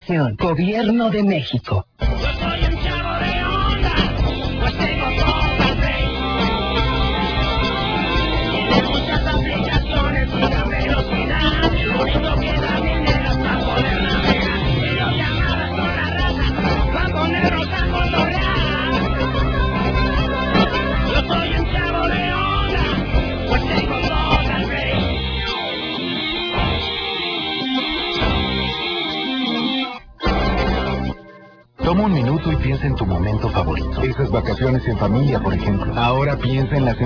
Gobierno de México. Yo soy un chavo de onda, pues tengo toda fe. Tiene muchas aplicaciones y gran velocidad. Lo único que da dinero es para poder navegar. Videollamadas con la raza, para ponernos a cotorrear. Yo soy un chavo de onda, pues tengo toda fe. Toma un minuto y piensa en tu momento favorito. Esas vacaciones en familia, por ejemplo. Ahora piensa en las